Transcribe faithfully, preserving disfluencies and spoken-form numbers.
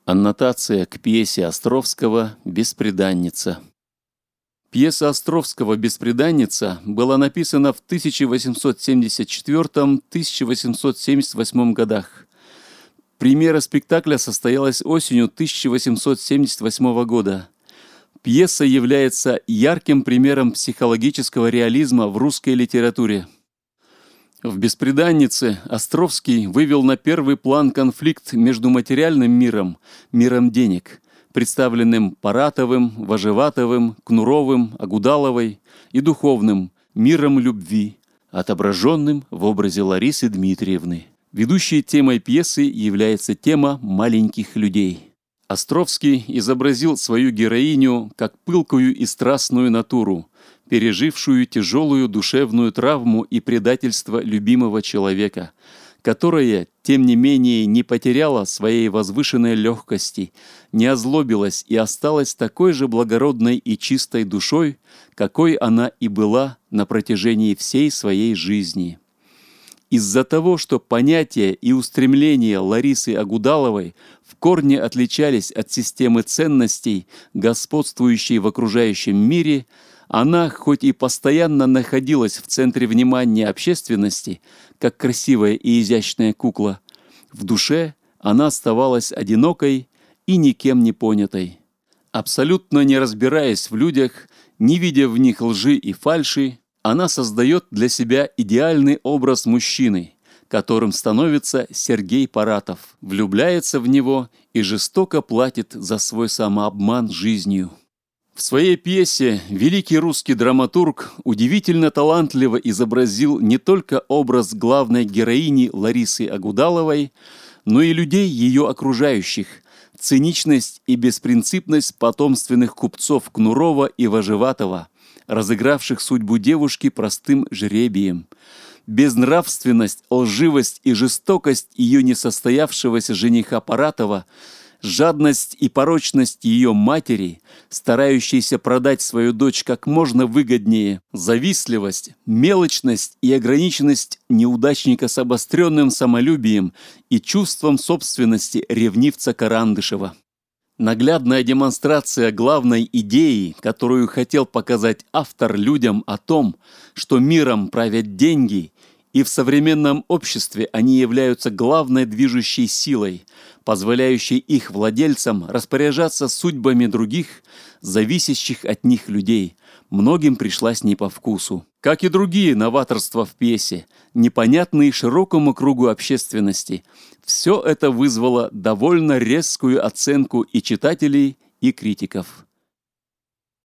Аннотация к пьесе Островского «Бесприданница». Пьеса Островского «Бесприданница» была написана в тысяча восемьсот семьдесят четвёртом — тысяча восемьсот семьдесят восьмом годах. Премьера спектакля состоялась осенью тысяча восемьсот семьдесят восьмого года. Пьеса является ярким примером психологического реализма в русской литературе. В «Бесприданнице» Островский вывел на первый план конфликт между материальным миром, миром денег, представленным Паратовым, Вожеватовым, Кнуровым, Агудаловой, и духовным, миром любви, отображенным в образе Ларисы Дмитриевны. Ведущей темой пьесы является тема маленьких людей. Островский изобразил свою героиню как пылкую и страстную натуру, пережившую тяжелую душевную травму и предательство любимого человека, которая, тем не менее, не потеряла своей возвышенной легкости, не озлобилась и осталась такой же благородной и чистой душой, какой она и была на протяжении всей своей жизни. Из-за того, что понятия и устремления Ларисы Агудаловой в корне отличались от системы ценностей, господствующей в окружающем мире, она, хоть и постоянно находилась в центре внимания общественности, как красивая и изящная кукла, в душе она оставалась одинокой и никем не понятой. Абсолютно не разбираясь в людях, не видя в них лжи и фальши, она создает для себя идеальный образ мужчины, которым становится Сергей Паратов, влюбляется в него и жестоко платит за свой самообман жизнью. В своей пьесе великий русский драматург удивительно талантливо изобразил не только образ главной героини Ларисы Агудаловой, но и людей ее окружающих, циничность и беспринципность потомственных купцов Кнурова и Вожеватова, разыгравших судьбу девушки простым жребием, безнравственность, лживость и жестокость ее несостоявшегося жениха Паратова, жадность и порочность ее матери, старающейся продать свою дочь как можно выгоднее, завистливость, мелочность и ограниченность неудачника с обостренным самолюбием и чувством собственности ревнивца Карандышева. Наглядная демонстрация главной идеи, которую хотел показать автор людям о том, что миром правят деньги, и в современном обществе они являются главной движущей силой, позволяющей их владельцам распоряжаться судьбами других, зависящих от них людей, многим пришлась не по вкусу. Как и другие новаторства в пьесе, непонятные широкому кругу общественности, все это вызвало довольно резкую оценку и читателей, и критиков.